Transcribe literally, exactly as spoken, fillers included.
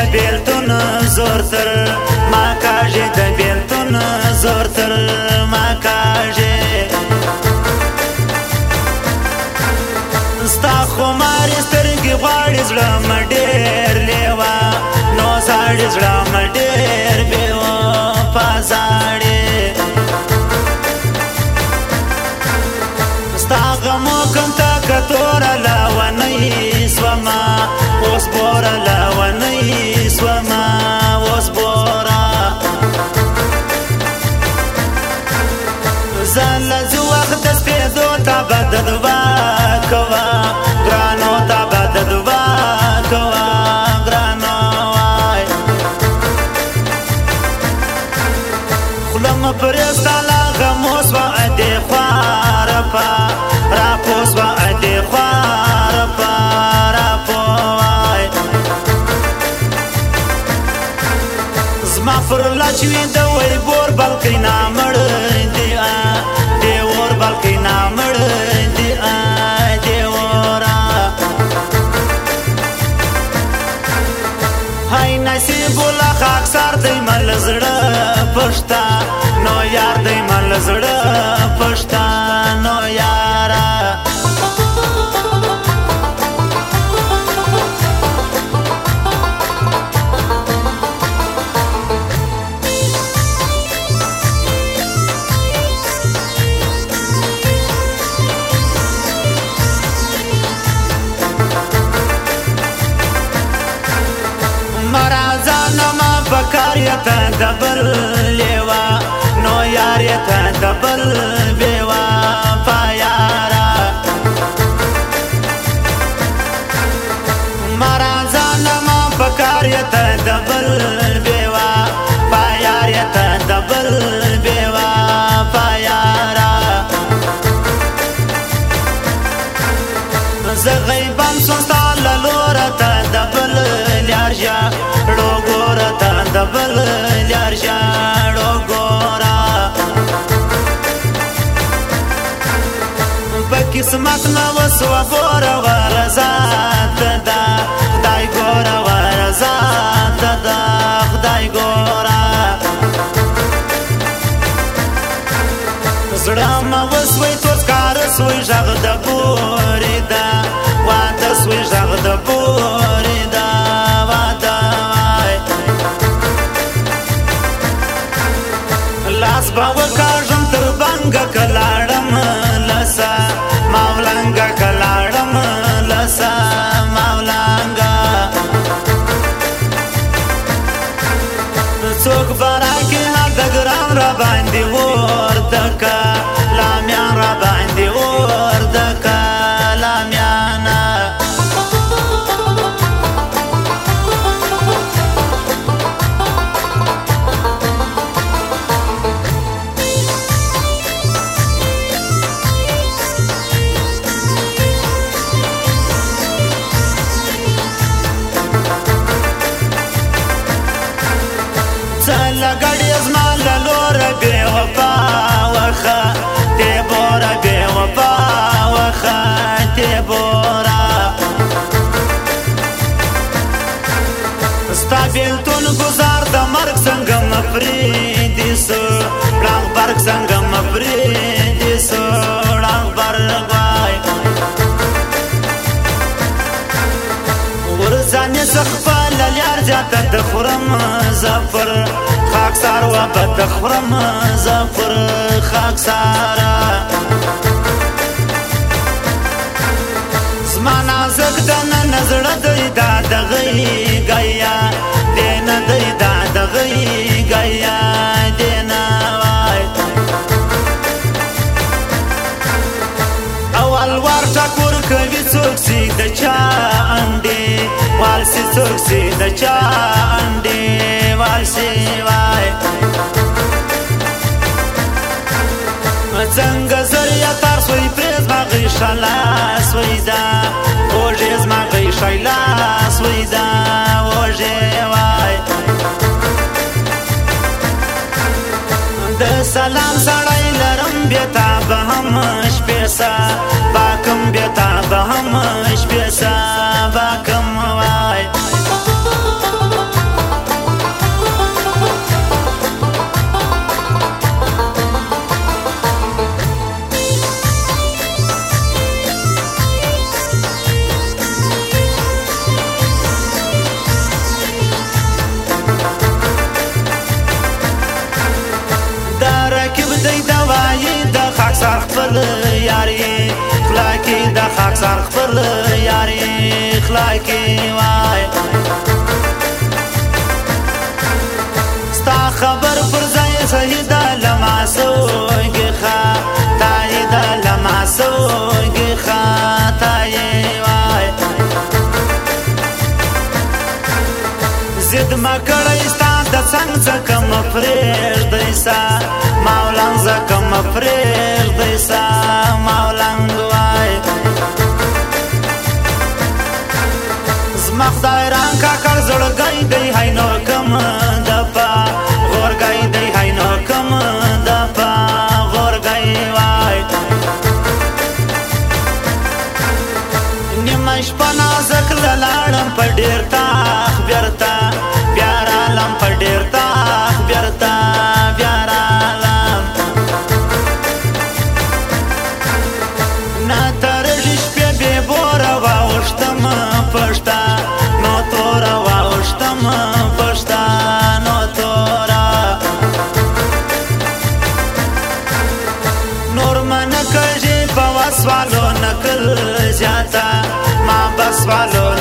بیلتون زور تر ما کاږي د بیلتون زور تر ما کاږي ستا خمارې سترګې غواړي زړه مې ډېر لیوا نو زاړي زړه مې ډېر بې وفا زاړي ستا غمو کوم ته که توره لیونۍ سومه اوس بوره لیونۍ سومه اوس بوره زه له ځو وخت د سپېدو ته به د دعا کوه ګرانو ته به د دعا کوه ګرانو وای خوله مه پرې ستا له غمو سوه ادې خوارپه راپو سوه ادې خوارپه راپو وای زما پر لاچ وي د وی بور بلکې نامړ دی دی اور بلکې نامړ دی دی اورا هاي نصیب الله خاک سر دی مل زړه پښتا نو یار دی مل زړه پښتا نو یارا بکار یتا دبل لیوا نو یار یتا دبل بیوا پایارا مارا زانما بکار یتا دبل بیوا پایار یتا دبل بیوا پایارا زغیبان سوستا لورتا دبل لیارجا ړوګورتا دبل لیارجا ړوګورا بقسمت نو وسو ګورا ورزات دا خدای ګورا ورزات دا خدای ګورا زړه ما وسوي تور کار سوي ژغ د پورې دا واده سوي ژغ د پورې دا واده لاس با وکاږم تر بنګه کلاړم لسا ماولنګه کلاړم لسا ماولنګه څوک براکې هر د ګران را باندې وردکه لامیان را باندې وردکه لامیانه لګړې زما له لوره بې وفا وخه دې بوره بې وفا وخه دې بوره ستا بېلتون ګزار د مرګ څنګه مه پرېږدي سو ړنګ برګ څنګه مه پرېږدي سو ړنګ برګ وای ورځانې څه خپله لیار زیاته د خورم زفر خاک سار و بد خورم زفر خاک سارا زما نازک دنه نزړه دی دا دغی گیا دینه دی دا دغی گیا دینه وای اول وار ټکور کوي څوک سي د چا انډې والسي څوک سي د چا انډې والسي وای څنګه زریا تار سوی پرز ما غیشا لاس ویدا اوجه زما غیشا لاس ویدا اوجه وای د سلام سړی لرم بیتا به هم شپېسا باکم بیتا به هم شپېسا باکم وای خاکسار خپل یاري خلاکي د خاکسار خپل یاري خلاکي وای ستا خبر پر ځای صحیح ده لماسوږي ښه تایي ده لماسوږي ښه تایي وای زد ما کړی ستا د څنګ ځکه مه پرېږدی سا مولنګ ځکه مه پرېږدی سا مولنګ وای زما خدای ران کاکړ زړګی دی هی نور کم دپا غورګی دی هی نور کم دپا غورګی وای نیمه شپه نازک لاړم په ډېر تاخ بیرته بیا رالم په ډېر تاخ بیرته بیا رالم نه ترږي شپې بې بوره واوښتم پښته نو توره واوښتم پښته نو توره نور منه کږي په وسوالو نکل زیاته ما بسوالو